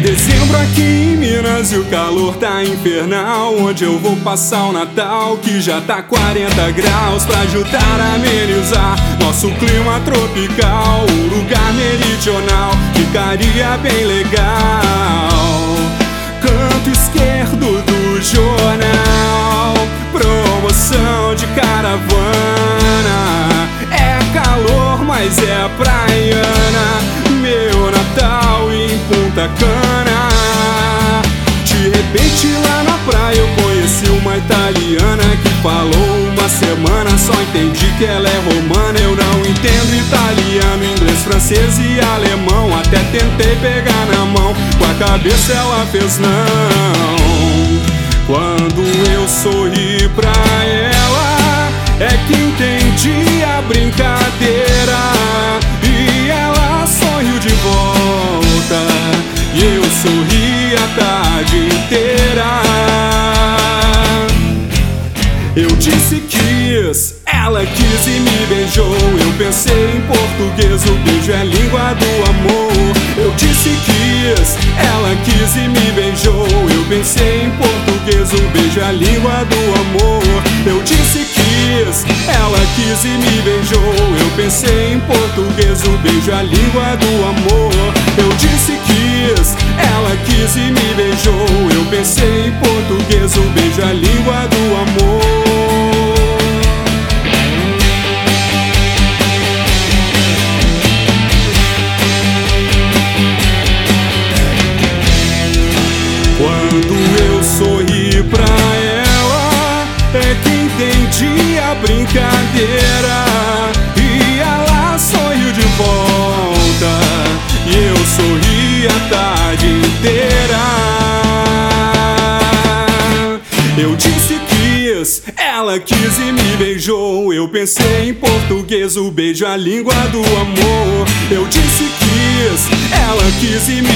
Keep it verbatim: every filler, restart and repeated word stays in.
Dezembro aqui em Minas e o calor tá infernal. Onde eu vou passar o Natal, que já tá quarenta graus. Pra ajudar a amenizar nosso clima tropical, um lugar meridional ficaria bem legal. Canto esquerdo do jornal, promoção de caravana. É calor, mas é praiana, meu Natal em Punta Cana. De repente lá na praia eu conheci uma italiana que falou uma semana, só entendi que ela é romana. Eu não entendo italiano, inglês, francês e alemão. Até tentei pegar na mão, com a cabeça ela fez não. Quando eu sorri pra ela, é que entendi a brincadeira, e ela sorriu de volta, e eu sorri a tarde inteira. Eu disse quis, ela quis e me beijou. Eu pensei em português, o beijo é a língua do amor. Eu disse quis, ela quis e me beijou. Eu pensei em português, o beijo é a língua do amor. Eu disse quis, ela quis e me beijou. Eu pensei em português, o beijo é a língua do amor. Eu disse quis, ela quis e me beijou. Eu pensei em português, o beijo é a língua do amor. Quando eu sorri pra ela, é que entendi a brincadeira, e ela sorriu de volta, e eu sorri a tarde inteira. Eu disse quis, ela quis e me beijou. Eu pensei em português, o beijo é a língua do amor. Eu disse quis, ela quis e